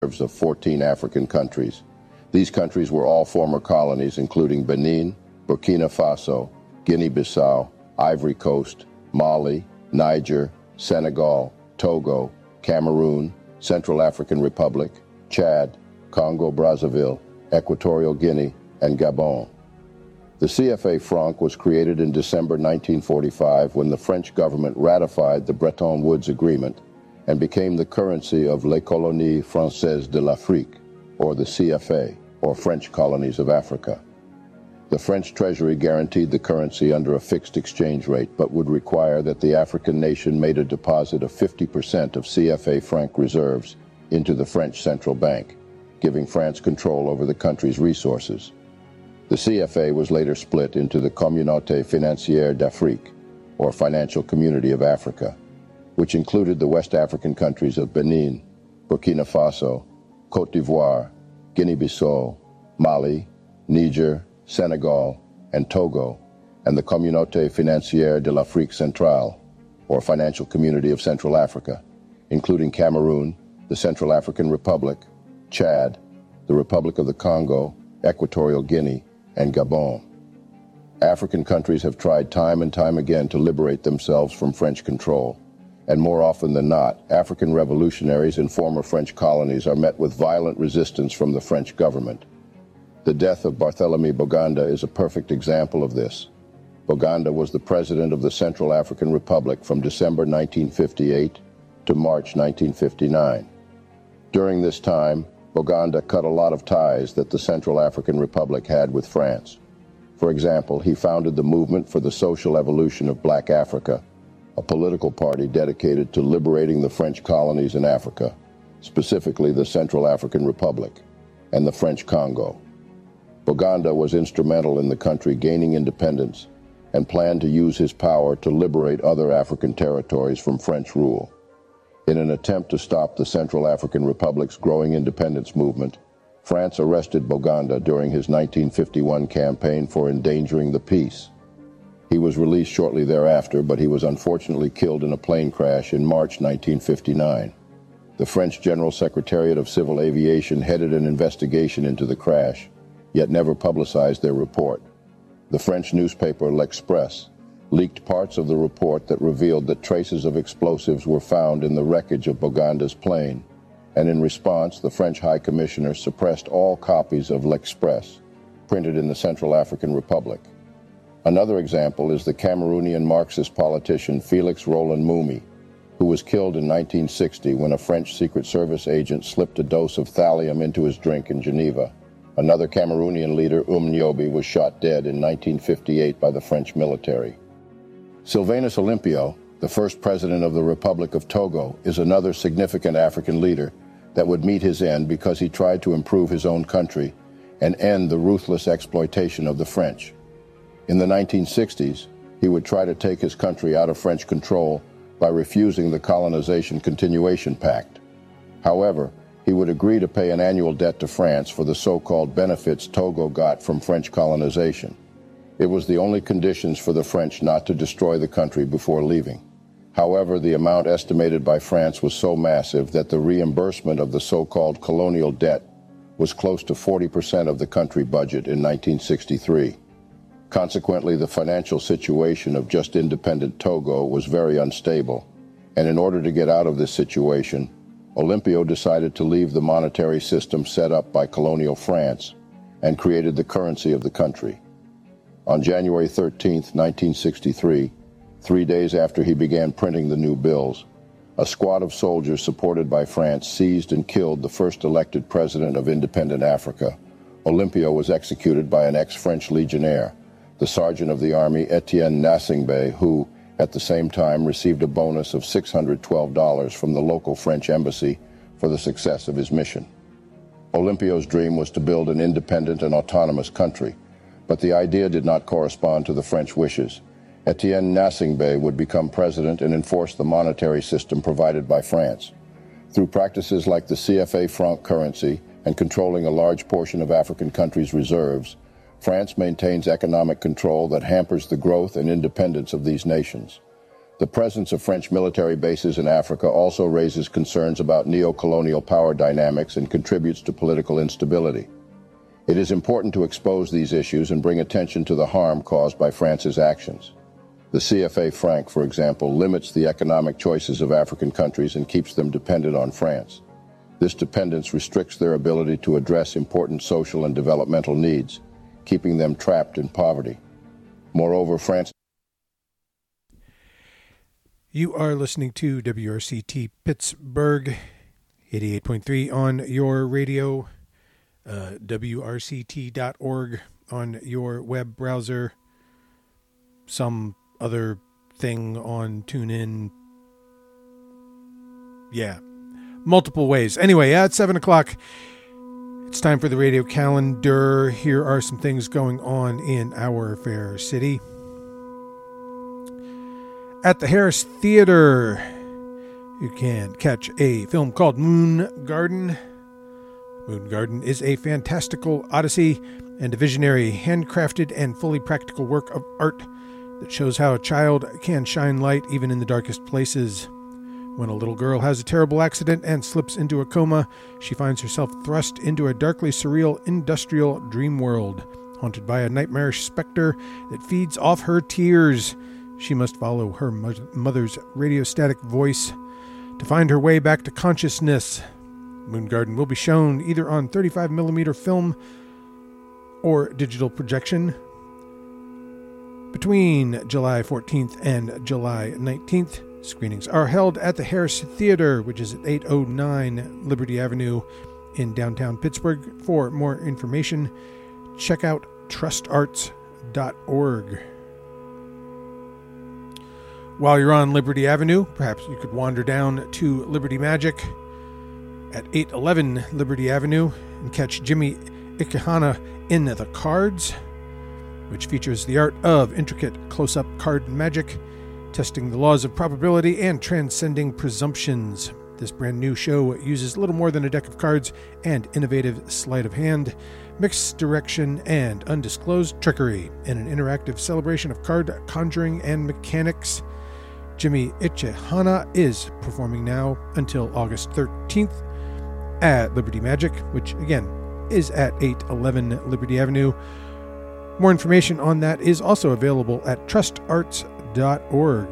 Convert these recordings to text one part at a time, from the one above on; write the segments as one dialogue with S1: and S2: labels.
S1: of 14 African countries. These countries were all former colonies, including Benin, Burkina Faso, Guinea-Bissau, Ivory Coast, Mali, Niger, Senegal, Togo, Cameroon, Central African Republic, Chad, Congo-Brazzaville, Equatorial Guinea, and Gabon. The CFA franc was created in December 1945 when the French government ratified the Bretton Woods Agreement and became the currency of Les Colonies Françaises de l'Afrique, or the CFA, or French Colonies of Africa. The French treasury guaranteed the currency under a fixed exchange rate, but would require that the African nation made a deposit of 50% of CFA franc reserves into the French central bank, giving France control over the country's resources. The CFA was later split into the Communauté Financière d'Afrique, or Financial Community of Africa, which included the West African countries of Benin, Burkina Faso, Côte d'Ivoire, Guinea-Bissau, Mali, Niger, Senegal, and Togo, and the Communauté Financière de l'Afrique Centrale, or Financial Community of Central Africa, including Cameroon, the Central African Republic, Chad, the Republic of the Congo, Equatorial Guinea, and Gabon. African countries have tried time and time again to liberate themselves from French control, and more often than not, African revolutionaries in former French colonies are met with violent resistance from the French government. The death of Barthélemy Boganda is a perfect example of this. Boganda was the president of the Central African Republic from December 1958 to March 1959. During this time, Boganda cut a lot of ties that the Central African Republic had with France. For example, he founded the Movement for the Social Evolution of Black Africa, a political party dedicated to liberating the French colonies in Africa, specifically the Central African Republic and the French Congo. Boganda was instrumental in the country gaining independence and planned to use his power to liberate other African territories from French rule. In an attempt to stop the Central African Republic's growing independence movement, France arrested Boganda during his 1951 campaign for endangering the peace. He was released shortly thereafter, but he was unfortunately killed in a plane crash in March 1959. The French General Secretariat of Civil Aviation headed an investigation into the crash, yet never publicized their report. The French newspaper L'Express leaked parts of the report that revealed that traces of explosives were found in the wreckage of Boganda's plane, and in response, the French High Commissioner suppressed all copies of L'Express printed in the Central African Republic. Another example is the Cameroonian Marxist politician Félix Roland Moumi, who was killed in 1960 when a French Secret Service agent slipped a dose of thallium into his drink in Geneva. Another Cameroonian leader, Nyobi, was shot dead in 1958 by the French military. Sylvanus Olympio, the first president of the Republic of Togo, is another significant African leader that would meet his end because he tried to improve his own country and end the ruthless exploitation of the French. In the 1960s, he would try to take his country out of French control by refusing the Colonization Continuation Pact. However, he would agree to pay an annual debt to France for the so-called benefits Togo got from French colonization. It was the only conditions for the French not to destroy the country before leaving. However, the amount estimated by France was so massive that the reimbursement of the so-called colonial debt was close to 40% of the country budget in 1963. Consequently, the financial situation of just independent Togo was very unstable, and in order to get out of this situation, Olympio decided to leave the monetary system set up by colonial France and created the currency of the country. On January 13, 1963, 3 days after he began printing the new bills, a squad of soldiers supported by France seized and killed the first elected president of independent Africa. Olympio was executed by an ex-French legionnaire, the sergeant of the army Etienne Nasingbe, who, at the same time, received a bonus of $612 from the local French embassy for the success of his mission. Olympio's dream was to build an independent and autonomous country, but the idea did not correspond to the French wishes. Etienne Nasingbe would become president and enforce the monetary system provided by France. Through practices like the CFA franc currency and controlling a large portion of African countries' reserves, France maintains economic control that hampers the growth and independence of these nations. The presence of French military bases in Africa also raises concerns about neo-colonial power dynamics and contributes to political instability. It is important to expose these issues and bring attention to the harm caused by France's actions. The CFA franc, for example, limits the economic choices of African countries and keeps them dependent on France. This dependence restricts their ability to address important social and developmental needs, keeping them trapped in poverty. Moreover, France...
S2: You are listening to WRCT Pittsburgh, 88.3 on your radio, WRCT.org on your web browser, some other thing on TuneIn. Yeah, multiple ways. Anyway, at 7 o'clock, it's time for the radio calendar. Here are some things going on in our fair city. At the Harris Theater, you can catch a film called Moon Garden. Moon Garden is a fantastical odyssey and a visionary, handcrafted and fully practical work of art that shows how a child can shine light even in the darkest places. When a little girl has a terrible accident and slips into a coma, she finds herself thrust into a darkly surreal industrial dream world, haunted by a nightmarish specter that feeds off her tears. She must follow her mother's radiostatic voice to find her way back to consciousness. Moon Garden will be shown either on 35mm film or digital projection between July 14th and July 19th. Screenings are held at the Harris Theater, which is at 809 Liberty Avenue in downtown Pittsburgh. For more information, check out trustarts.org. While you're on Liberty Avenue, perhaps you could wander down to Liberty Magic at 811 Liberty Avenue and catch Jimmy Ikehana in the Cards, which features the art of intricate close-up card magic, testing the laws of probability and transcending presumptions. This brand new show uses little more than a deck of cards and innovative sleight of hand, mixed direction, and undisclosed trickery in an interactive celebration of card conjuring and mechanics. Jimmy Ikehana is performing now until August 13th at Liberty Magic, which again is at 811 Liberty Avenue. More information on that is also available at trustarts.org.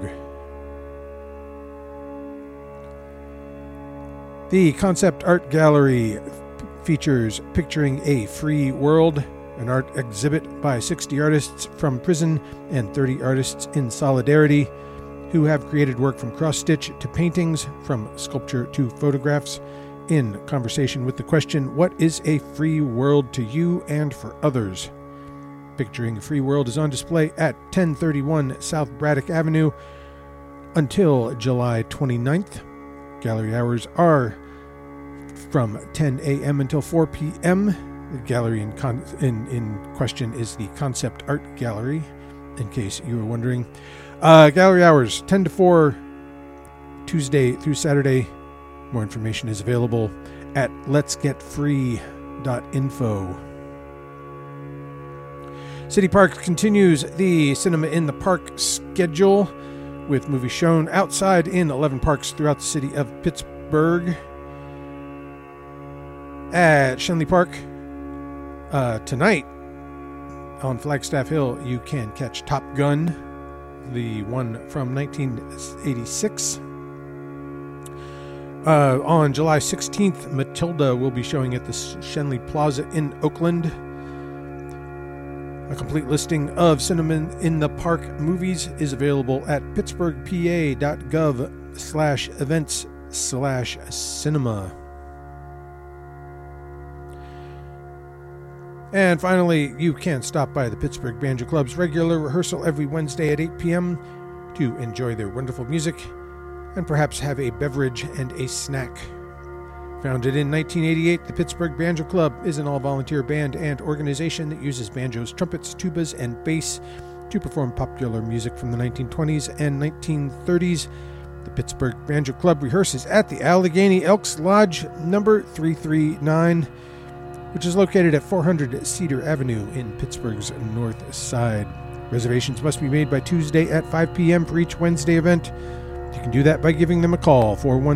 S2: The Concept Art Gallery features Picturing a Free World, an art exhibit by 60 artists from prison and 30 artists in solidarity who have created work from cross-stitch to paintings, from sculpture to photographs, in conversation with the question, what is a free world to you and for others? Picturing a Free World is on display at 1031 South Braddock Avenue until July 29th. Gallery hours are from 10 a.m. until 4 p.m. The gallery in question is the Concept Art Gallery, in case you were wondering. Gallery hours 10 to 4, Tuesday through Saturday. More information is available at letsgetfree.info. City Park continues the Cinema in the Park schedule with movies shown outside in 11 parks throughout the city of Pittsburgh. At Shenley Park tonight on Flagstaff Hill, you can catch Top Gun, the one from 1986. On July 16th, Matilda will be showing at the Shenley Plaza in Oakland. A complete listing of Cinema in the Park movies is available at pittsburghpa.gov/events/cinema. And finally, you can stop by the Pittsburgh Banjo Club's regular rehearsal every Wednesday at 8 p.m. to enjoy their wonderful music and perhaps have a beverage and a snack. Founded in 1988, the Pittsburgh Banjo Club is an all-volunteer band and organization that uses banjos, trumpets, tubas, and bass to perform popular music from the 1920s and 1930s. The Pittsburgh Banjo Club rehearses at the Allegheny Elks Lodge number 339, which is located at 400 Cedar Avenue in Pittsburgh's North Side. Reservations must be made by Tuesday at 5 p.m. for each Wednesday event. You can do that by giving them a call.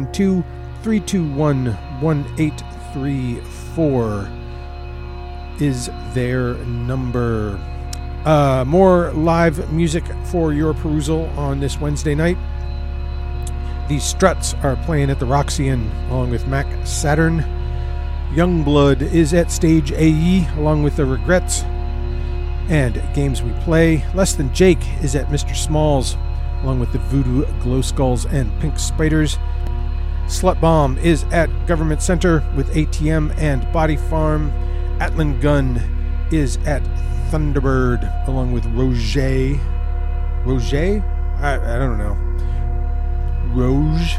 S2: 412-321-1834 is their number. More live music for your perusal on this Wednesday night. The Struts are playing at the Roxy Inn along with Mac Saturn. Youngblood is at Stage AE along with the Regrets and Games We Play. Less Than Jake is at Mr. Smalls along with the Voodoo Glow Skulls and Pink Spiders. Slut Bomb is at Government Center with ATM and Body Farm. Atlan Gun is at Thunderbird along with Roger. Roger? I don't know. Roge.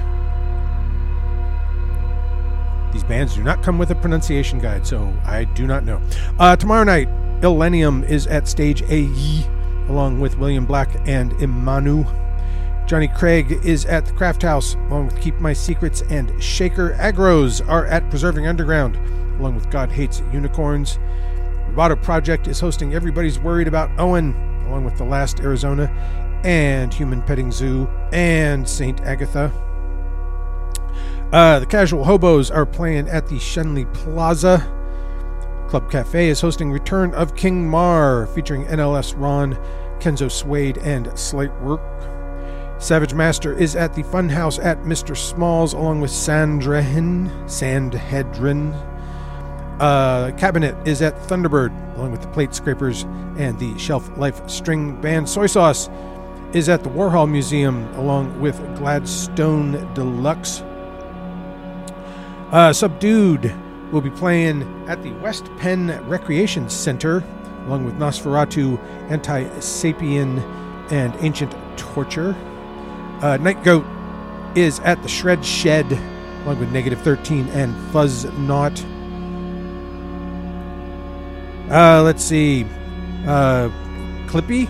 S2: These bands do not come with a pronunciation guide, so I do not know. Tomorrow night, Illenium is at Stage AE along with William Black and Imanu. Johnny Craig is at the Craft House along with Keep My Secrets, and Shaker Agros are at Preserving Underground along with God Hates Unicorns. Roboto Project is hosting Everybody's Worried About Owen along with The Last Arizona and Human Petting Zoo and St. Agatha. The Casual Hobos are playing at the Shenley Plaza. Club Cafe is hosting Return of King Mar featuring NLS Ron, Kenzo Suede, and Slight Work. Savage Master is at the Funhouse at Mr. Smalls along with Sandhedrin. Cabinet is at Thunderbird along with the Plate Scrapers and the Shelf Life String Band. Soy Sauce is at the Warhol Museum along with Gladstone Deluxe. Subdued will be playing at the West Penn Recreation Center along with Nosferatu, Anti-Sapien, and Ancient Torture. Night Goat is at the Shred Shed along with Negative 13 and Fuzz Knot. Let's see. Clippy,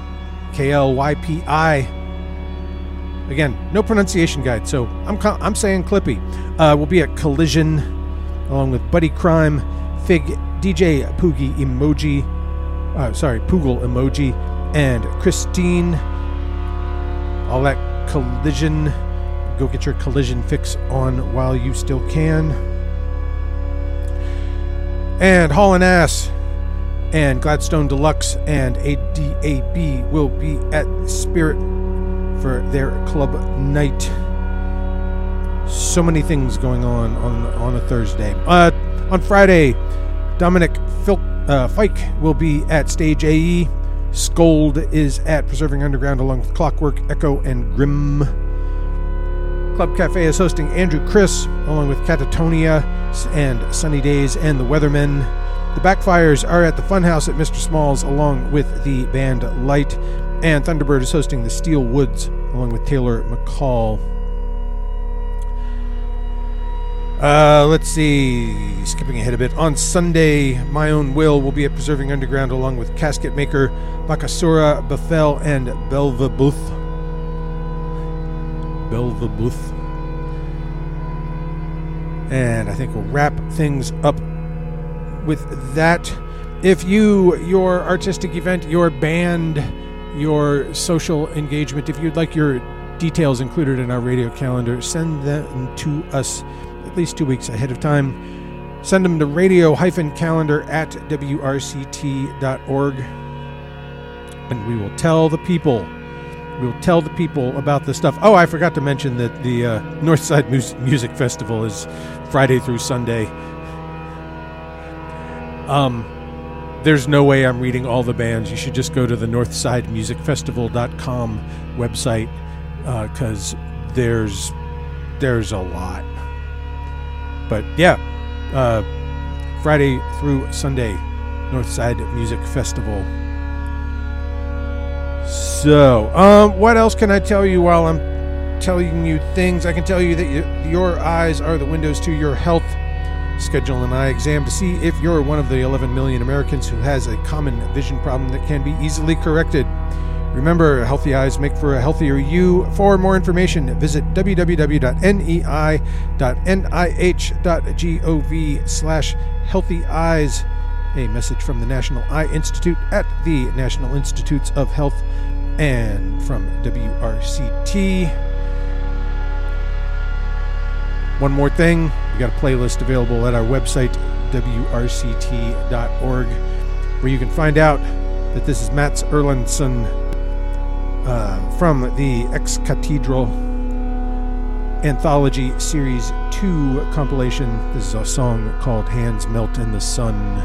S2: Klypi. Again, no pronunciation guide, so I'm saying Clippy. We'll be at Collision along with Buddy Crime, Fig, DJ Poogie Emoji, Poogle Emoji, and Christine. All that Collision. Go get your Collision fix on while you still can. And Haul and Ass and Gladstone Deluxe and ADAB will be at Spirit for their club night. So many things going on a Thursday. On Friday, Dominic Fike will be at Stage AE. Scold is at Preserving Underground along with Clockwork, Echo, and Grim. Club Cafe is hosting Andrew Chris along with Catatonia and Sunny Days and the Weathermen. The Backfires are at the Funhouse at Mr. Smalls along with the band Light. And Thunderbird is hosting the Steel Woods along with Taylor McCall. Let's see. Skipping ahead a bit. On Sunday, My Own Will be at Preserving Underground along with Casket Maker, Bakasura, Bethel, and Belvabuth. And I think we'll wrap things up with that. If your artistic event, your band, your social engagement, if you'd like your details included in our radio calendar, send them to us at least 2 weeks ahead of time. Send them to radio-calendar@wrct.org, and we will tell the people. We'll tell the people about the stuff. Oh, I forgot to mention that the Northside Music Festival is Friday through Sunday. There's no way I'm reading all the bands. You should just go to the northsidemusicfestival.com website, because there's a lot. But yeah, Friday through Sunday, Northside Music Festival. So, what else can I tell you while I'm telling you things? I can tell you that your eyes are the windows to your health. Schedule an eye exam to see if you're one of the 11 million Americans who has a common vision problem that can be easily corrected. Remember, healthy eyes make for a healthier you. For more information, visit www.nei.nih.gov/healthy eyes. a message from the National Eye Institute at the National Institutes of Health and from WRCT. One more thing, we got a playlist available at our website, wrct.org, where you can find out that this is Mats Erlandsson from the Ex Cathedral Anthology Series 2 compilation. This is a song called Hands Melt in the Sun.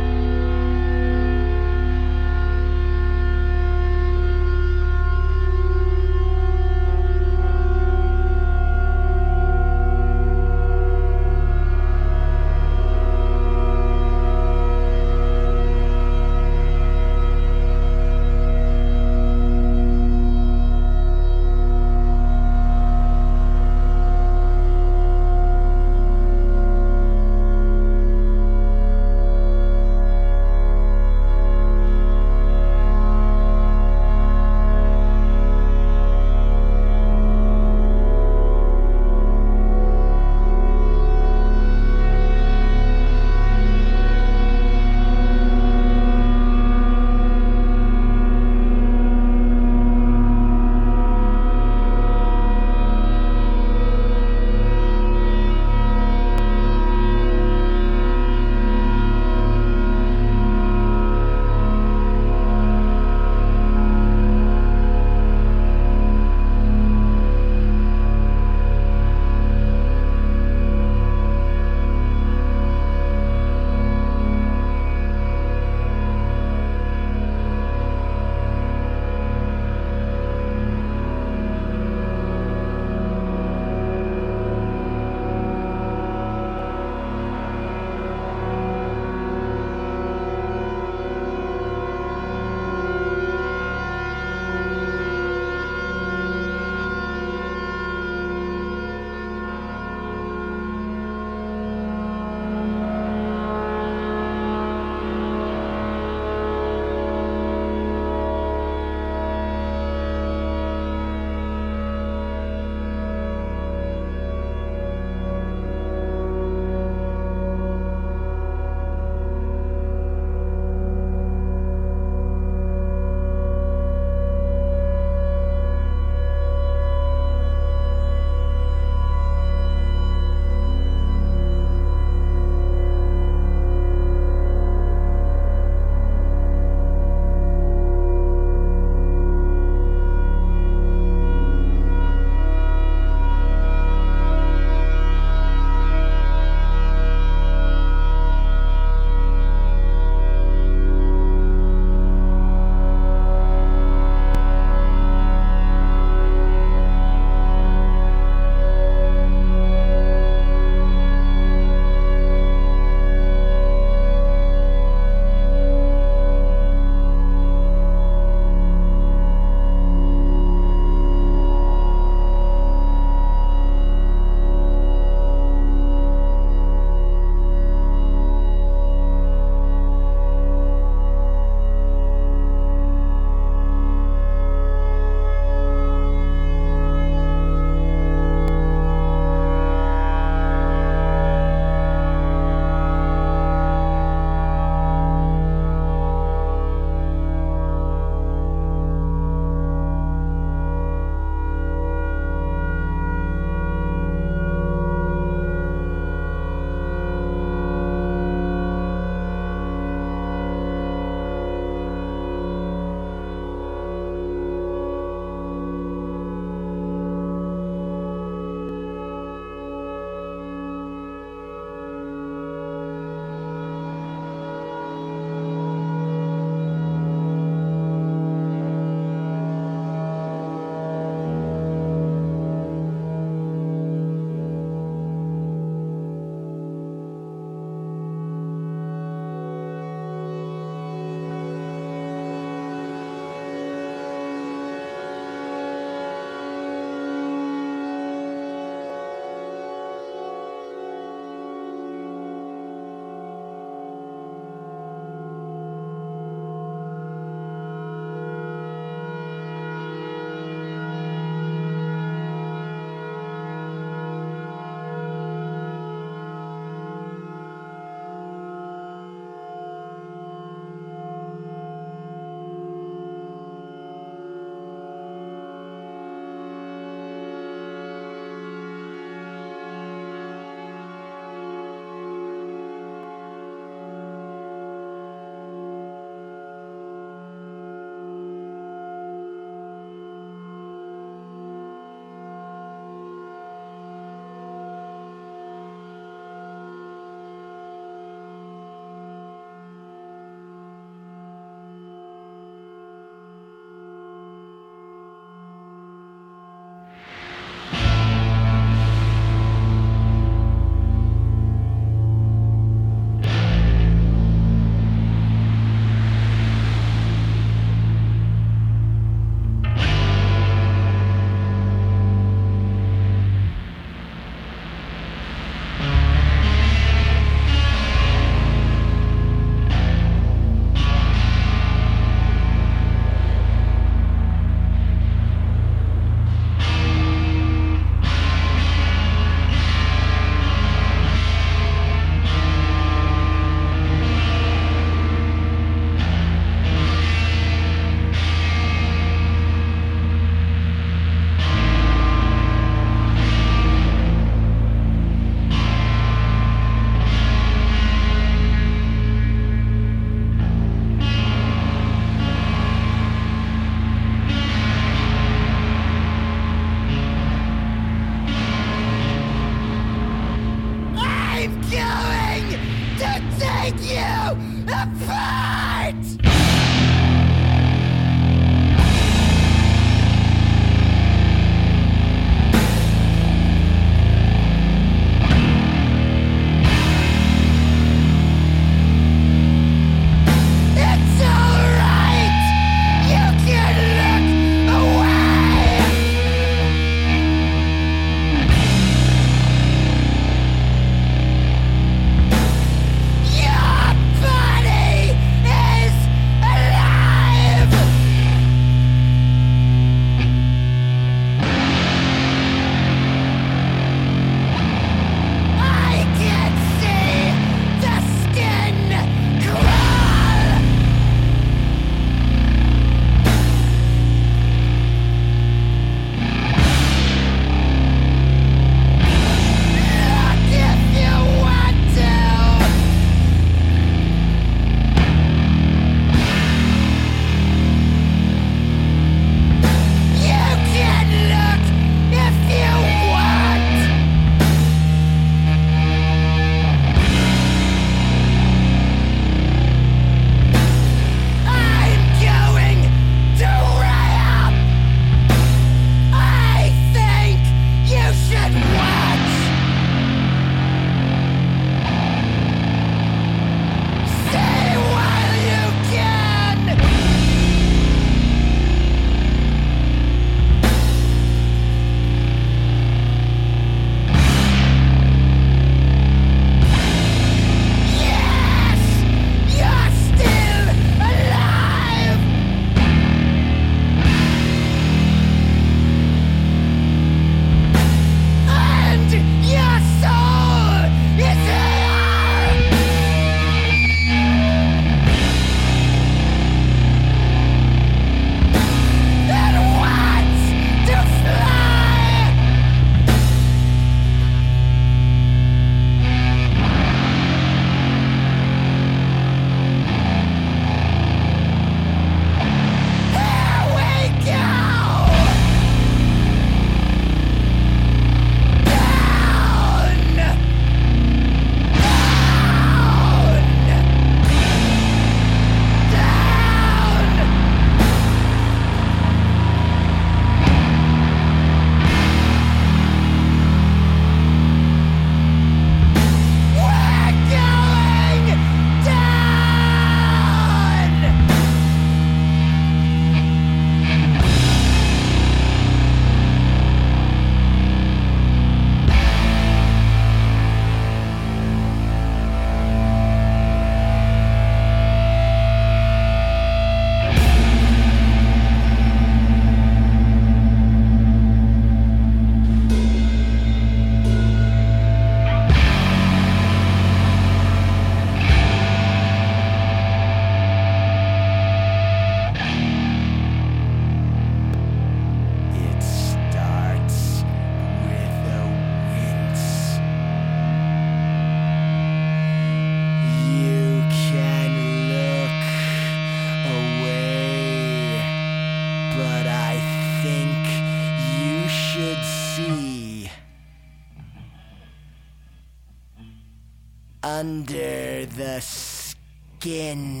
S3: under the skin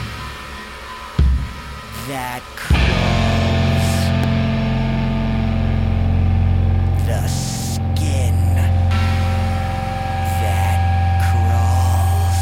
S3: that crawls. The skin that crawls.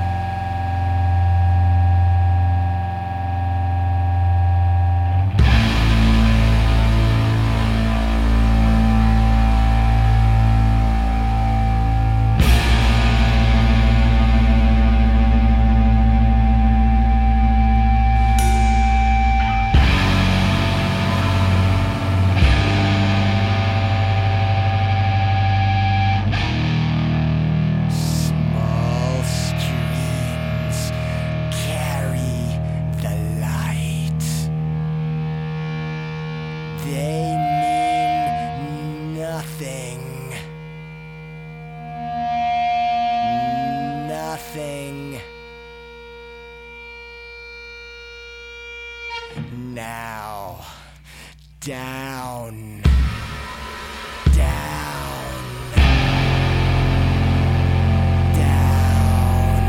S3: Small streams carry the light. They mean nothing. Nothing. Now, down, down, down.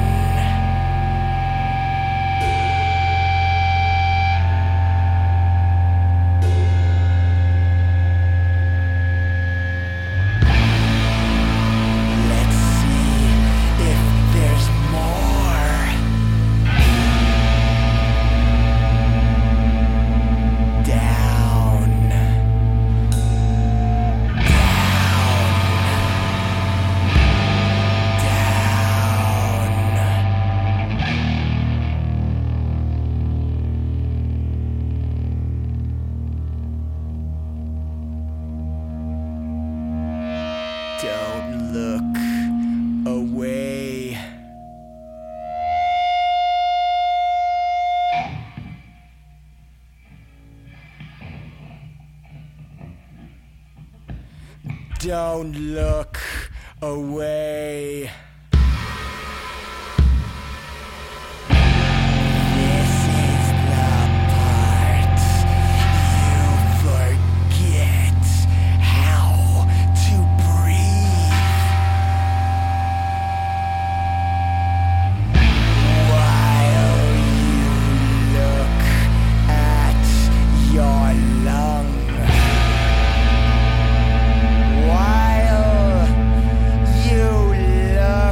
S3: Let's see if there's more. Down, don't look away. Don't look away. This is the part you forget how to breathe. While you look at your lung. While you look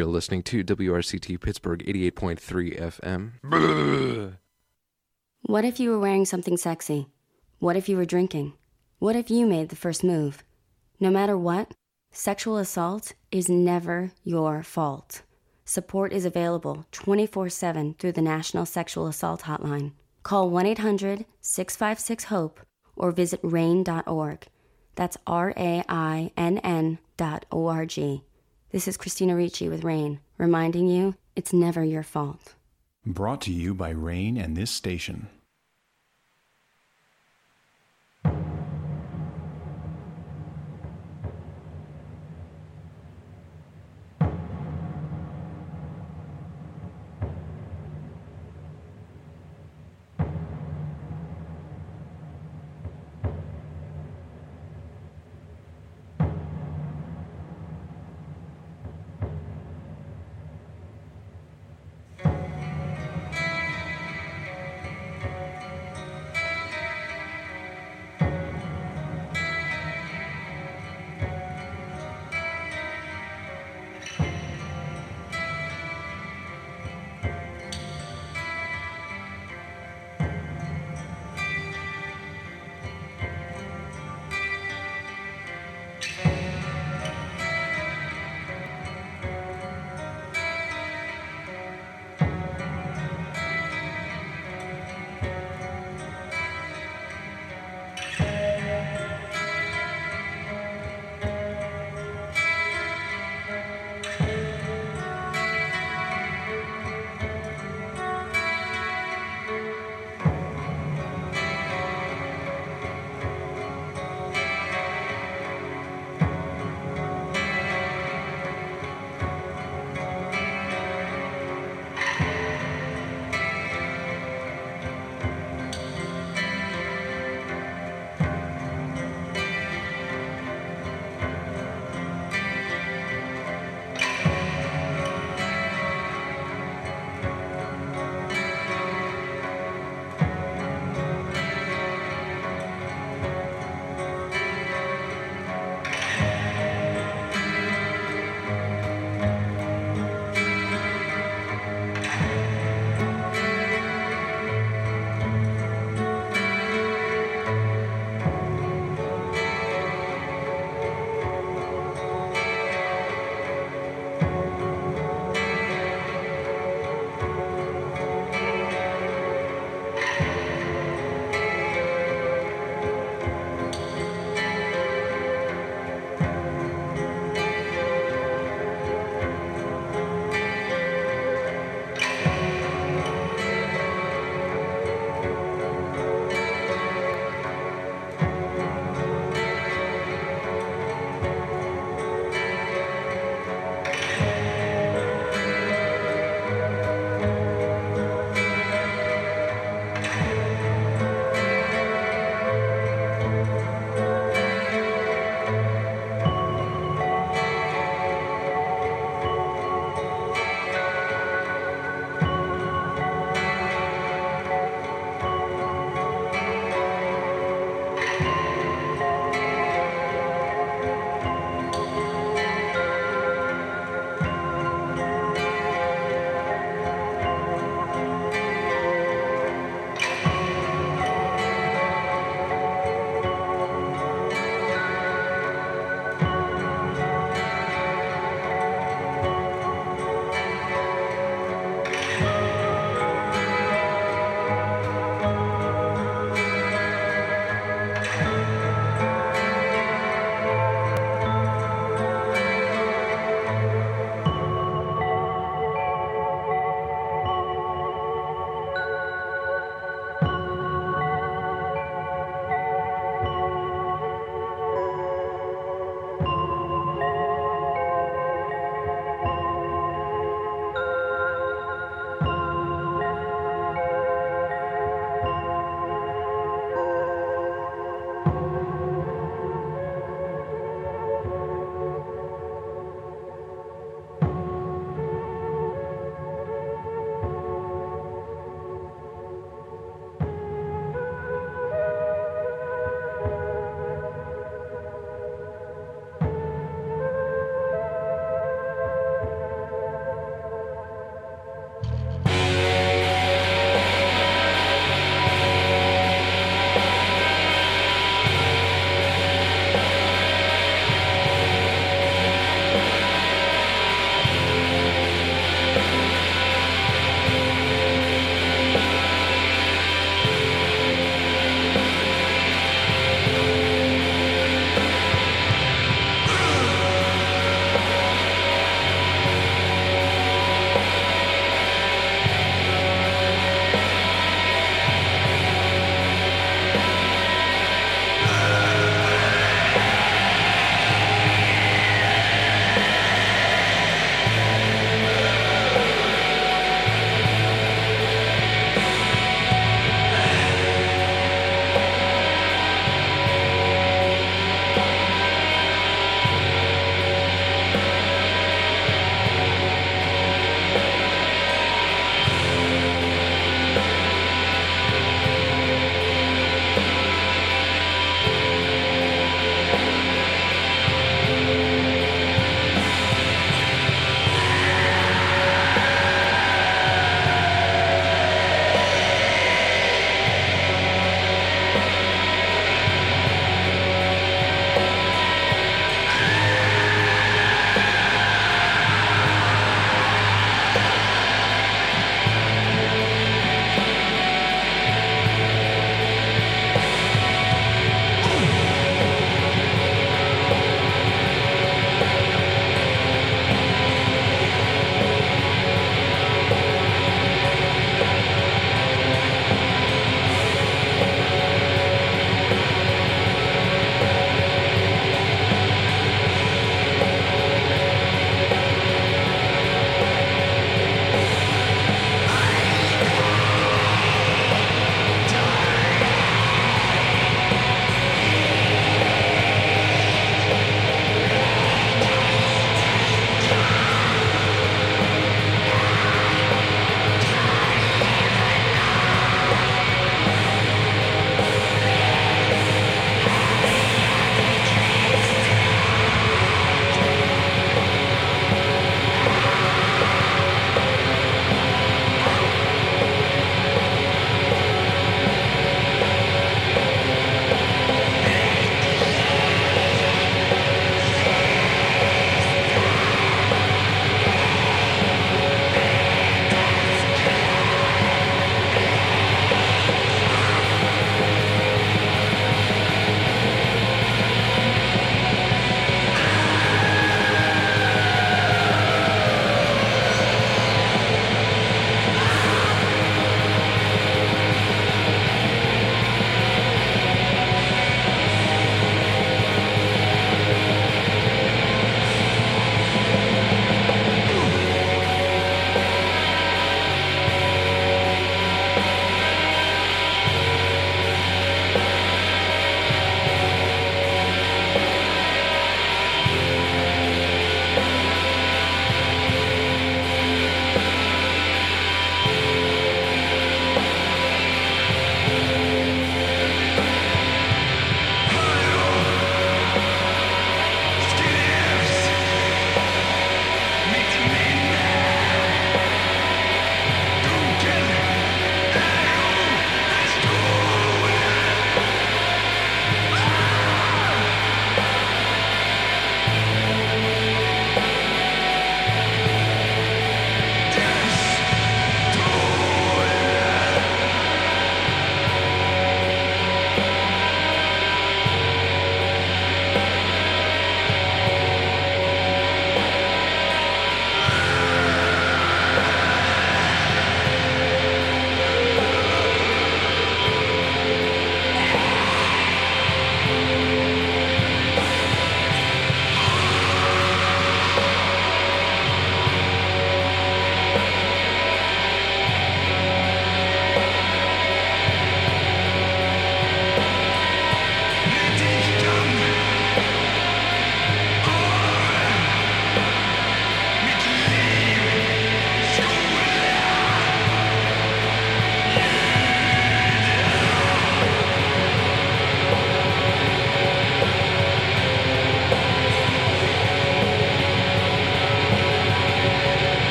S4: You're listening to WRCT Pittsburgh 88.3 FM.
S5: What if you were wearing something sexy? What if you were drinking? What if you made the first move? No matter what, sexual assault is never your fault. Support is available 24/7 through the National Sexual Assault Hotline. Call 1-800-656-HOPE or visit RAINN.org. That's RAINN.org. This is Christina Ricci with RAINN, reminding you it's never your fault.
S6: Brought to you by RAINN and this station.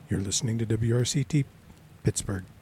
S2: You're listening to WRCT Pittsburgh.